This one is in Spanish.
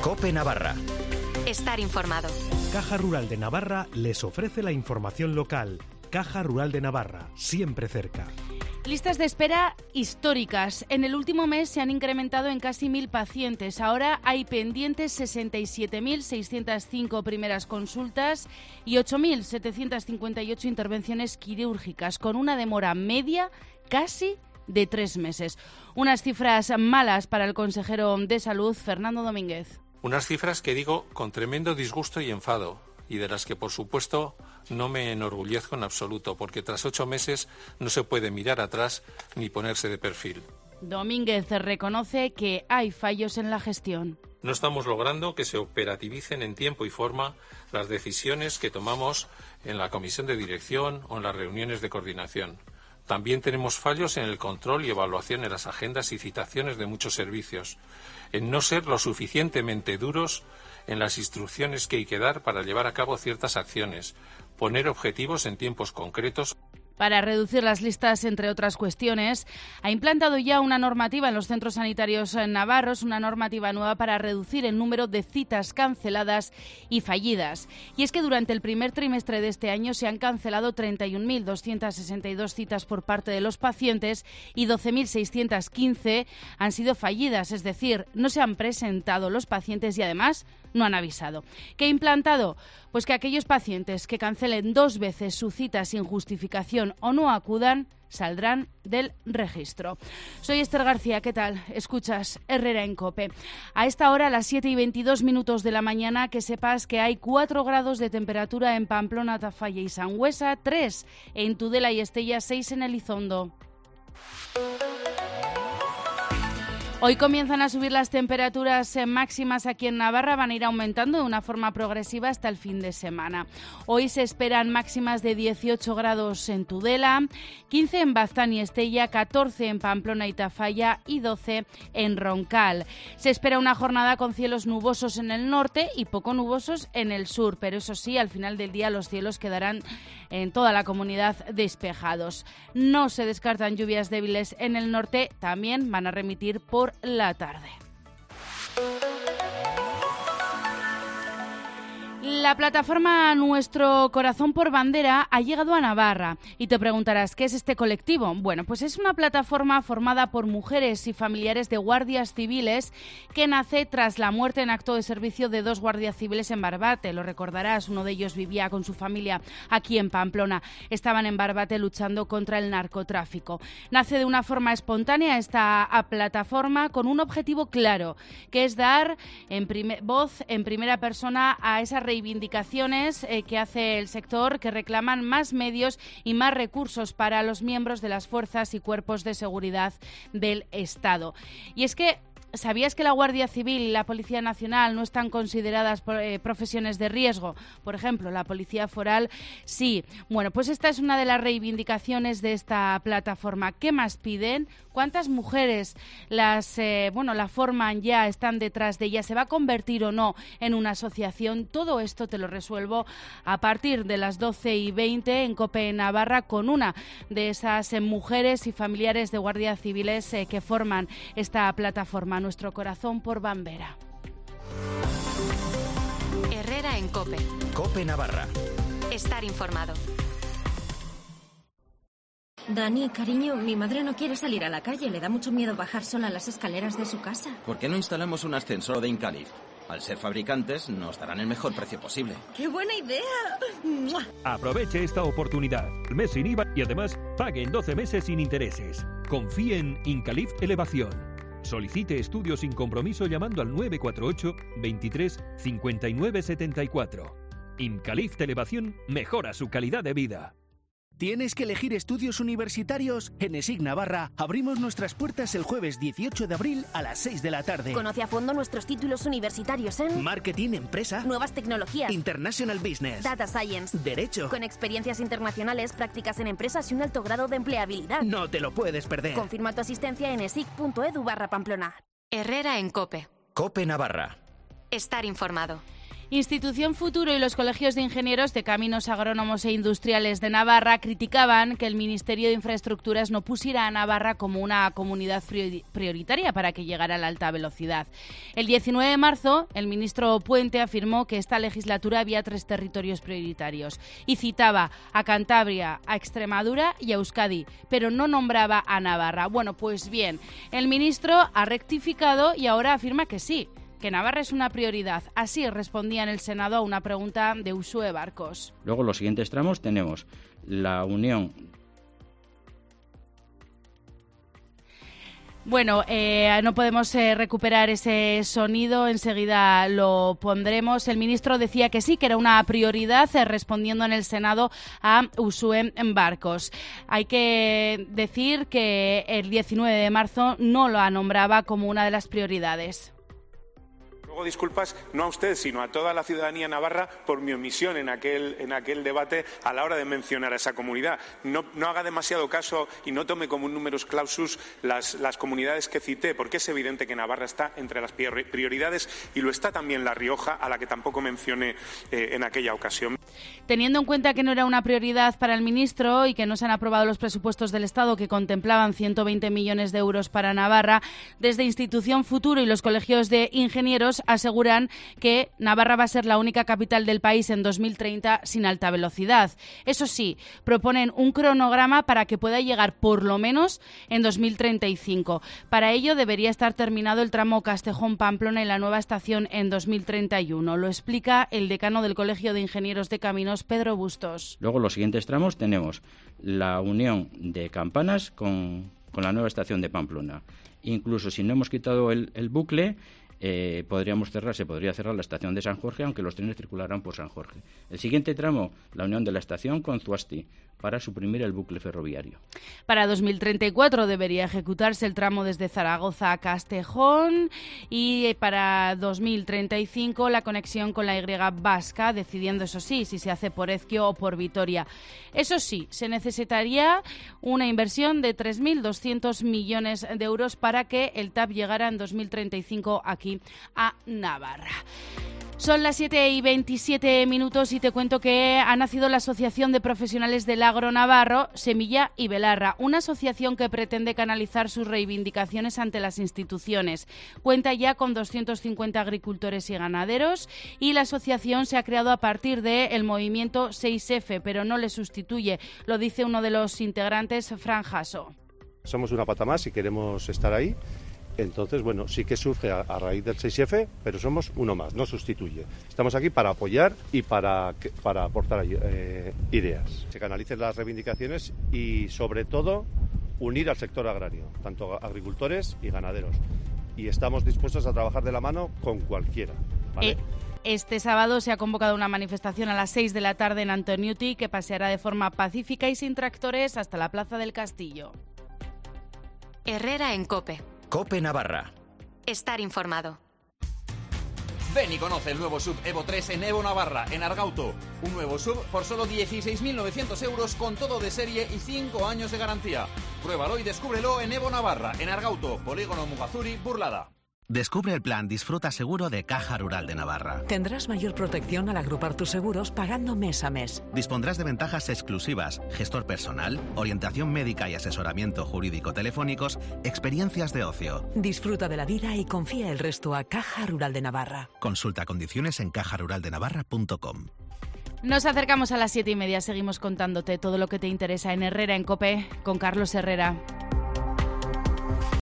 COPE Navarra. Estar informado. Caja Rural de Navarra les ofrece la información local. Caja Rural de Navarra, siempre cerca. Listas de espera históricas. En el último mes se han incrementado en casi 1.000 pacientes. Ahora hay pendientes 67.605 primeras consultas y 8.758 intervenciones quirúrgicas, con una demora media casi de 3 meses. Unas cifras malas para el consejero de Salud, Fernando Domínguez. Unas cifras que digo con tremendo disgusto y enfado, y de las que, por supuesto, no me enorgullezco en absoluto, porque tras 8 meses no se puede mirar atrás ni ponerse de perfil. Domínguez reconoce que hay fallos en la gestión. No estamos logrando que se operativicen en tiempo y forma las decisiones que tomamos en la comisión de dirección o en las reuniones de coordinación. También tenemos fallos en el control y evaluación de las agendas y citaciones de muchos servicios, en no ser lo suficientemente duros en las instrucciones que hay que dar para llevar a cabo ciertas acciones, poner objetivos en tiempos concretos. Para reducir las listas, entre otras cuestiones, ha implantado ya una normativa en los centros sanitarios navarros, una normativa nueva para reducir el número de citas canceladas y fallidas. Y es que durante el primer trimestre de este año se han cancelado 31.262 citas por parte de los pacientes y 12.615 han sido fallidas, es decir, no se han presentado los pacientes y además no han avisado. ¿Qué ha implantado? Pues que aquellos pacientes que cancelen 2 veces su cita sin justificación o no acudan, saldrán del registro. Soy Esther García, ¿qué tal? Escuchas Herrera en COPE. A esta hora, a las 7:22 de la mañana, que sepas que hay 4 grados de temperatura en Pamplona, Tafalla y Sangüesa, 3 en Tudela y Estella, 6 en Elizondo. Hoy comienzan a subir las temperaturas máximas aquí en Navarra, van a ir aumentando de una forma progresiva hasta el fin de semana. Hoy se esperan máximas de 18 grados en Tudela, 15 en Baztán y Estella, 14 en Pamplona y Tafalla y 12 en Roncal. Se espera una jornada con cielos nubosos en el norte y poco nubosos en el sur, pero eso sí, al final del día los cielos quedarán en toda la comunidad despejados. No se descartan lluvias débiles en el norte, también van a remitir por la tarde. La plataforma Nuestro Corazón por Bandera ha llegado a Navarra y te preguntarás, ¿qué es este colectivo? Bueno, pues es una plataforma formada por mujeres y familiares de guardias civiles que nace tras la muerte en acto de servicio de 2 guardias civiles en Barbate. Lo recordarás, uno de ellos vivía con su familia aquí en Pamplona. Estaban en Barbate luchando contra el narcotráfico. Nace de una forma espontánea esta plataforma con un objetivo claro, que es dar voz en primera persona a esas reivindicaciones que hace el sector, que reclaman más medios y más recursos para los miembros de las fuerzas y cuerpos de seguridad del Estado. Y es que ¿sabías que la Guardia Civil y la Policía Nacional no están consideradas profesiones de riesgo? Por ejemplo, la Policía Foral sí. Bueno, pues esta es una de las reivindicaciones de esta plataforma. ¿Qué más piden? ¿Cuántas mujeres la forman ya, están detrás de ella? ¿Se va a convertir o no en una asociación? Todo esto te lo resuelvo a partir de las 12:20 en COPE Navarra con una de esas mujeres y familiares de guardias civiles que forman esta plataforma Nuestro Corazón por Bandera. Herrera en COPE. COPE Navarra. Estar informado. Dani, cariño, mi madre no quiere salir a la calle. Le da mucho miedo bajar sola las escaleras de su casa. ¿Por qué no instalamos un ascensor de Incalif? Al ser fabricantes, nos darán el mejor precio posible. ¡Qué buena idea! ¡Mua! Aproveche esta oportunidad. Mes sin IVA y además pague en 12 meses sin intereses. Confíe en Incalif Elevación. Solicite estudio sin compromiso llamando al 948 23 59 74. Incalif Elevación mejora su calidad de vida. ¿Tienes que elegir estudios universitarios? En ESIC Navarra abrimos nuestras puertas el jueves 18 de abril a las 6 de la tarde. Conoce a fondo nuestros títulos universitarios en Marketing, Empresa, Nuevas Tecnologías, International Business, Data Science, Derecho, con experiencias internacionales, prácticas en empresas y un alto grado de empleabilidad. No te lo puedes perder. Confirma tu asistencia en esic.edu/Pamplona. Herrera en COPE. COPE Navarra. Estar informado. Institución Futuro y los colegios de ingenieros de caminos agrónomos e industriales de Navarra criticaban que el Ministerio de Infraestructuras no pusiera a Navarra como una comunidad prioritaria para que llegara a la alta velocidad. El 19 de marzo, el ministro Puente afirmó que esta legislatura había 3 territorios prioritarios y citaba a Cantabria, a Extremadura y a Euskadi, pero no nombraba a Navarra. Bueno, pues bien, el ministro ha rectificado y ahora afirma que sí, que Navarra es una prioridad. Así respondía en el Senado a una pregunta de Uxue Barcos. Luego, los siguientes tramos tenemos la unión. Bueno, no podemos recuperar ese sonido, enseguida lo pondremos. El ministro decía que sí, que era una prioridad, respondiendo en el Senado a Uxue Barcos. Hay que decir que el 19 de marzo no lo nombraba como una de las prioridades. Luego disculpas no a usted, sino a toda la ciudadanía navarra por mi omisión en aquel debate a la hora de mencionar a esa comunidad. No haga demasiado caso y no tome como un numerus clausus las comunidades que cité, porque es evidente que Navarra está entre las prioridades y lo está también La Rioja, a la que tampoco mencioné en aquella ocasión. Teniendo en cuenta que no era una prioridad para el ministro y que no se han aprobado los presupuestos del Estado que contemplaban 120 millones de euros para Navarra, desde Institución Futuro y los colegios de ingenieros aseguran que Navarra va a ser la única capital del país en 2030 sin alta velocidad. Eso sí, proponen un cronograma para que pueda llegar por lo menos en 2035. Para ello debería estar terminado el tramo Castejón-Pamplona y la nueva estación en 2031. Lo explica el decano del Colegio de Ingenieros de Caminos, Pedro Bustos. Luego, los siguientes tramos tenemos la unión de Campanas con la nueva estación de Pamplona. Incluso si no hemos quitado el bucle, se podría cerrar la estación de San Jorge, aunque los trenes circularán por San Jorge. El siguiente tramo, la unión de la estación con Zuasti, para suprimir el bucle ferroviario. Para 2034 debería ejecutarse el tramo desde Zaragoza a Castejón y para 2035 la conexión con la Y vasca, decidiendo eso sí, si se hace por Ezquio o por Vitoria. Eso sí, se necesitaría una inversión de 3.200 millones de euros para que el TAV llegara en 2035 aquí a Navarra. Son las 7:27 y te cuento que ha nacido la Asociación de Profesionales del Agro Navarro, Semilla y Belarra, una asociación que pretende canalizar sus reivindicaciones ante las instituciones. Cuenta ya con 250 agricultores y ganaderos y la asociación se ha creado a partir del movimiento 6F, pero no le sustituye, lo dice uno de los integrantes, Fran Jasso. Somos una pata más y queremos estar ahí. Entonces, bueno, sí que surge a raíz del 6F, pero somos uno más, no sustituye. Estamos aquí para apoyar y para aportar ideas. Se canalicen las reivindicaciones y, sobre todo, unir al sector agrario, tanto agricultores y ganaderos. Y estamos dispuestos a trabajar de la mano con cualquiera, ¿vale? Este sábado se ha convocado una manifestación a las 6 de la tarde en Antoniuti que paseará de forma pacífica y sin tractores hasta la Plaza del Castillo. Herrera en COPE. COPE Navarra. Estar informado. Ven y conoce el nuevo SUV Evo 3 en Evo Navarra, en Argauto. Un nuevo SUV por solo 16.900 euros con todo de serie y 5 años de garantía. Pruébalo y descúbrelo en Evo Navarra, en Argauto, Polígono Mugazuri, Burlada. Descubre el plan Disfruta Seguro de Caja Rural de Navarra. Tendrás mayor protección al agrupar tus seguros pagando mes a mes. Dispondrás de ventajas exclusivas, gestor personal, orientación médica y asesoramiento jurídico telefónicos, experiencias de ocio. Disfruta de la vida y confía el resto a Caja Rural de Navarra. Consulta condiciones en cajaruraldenavarra.com. Nos acercamos a las 7:30, seguimos contándote todo lo que te interesa en Herrera en COPE con Carlos Herrera.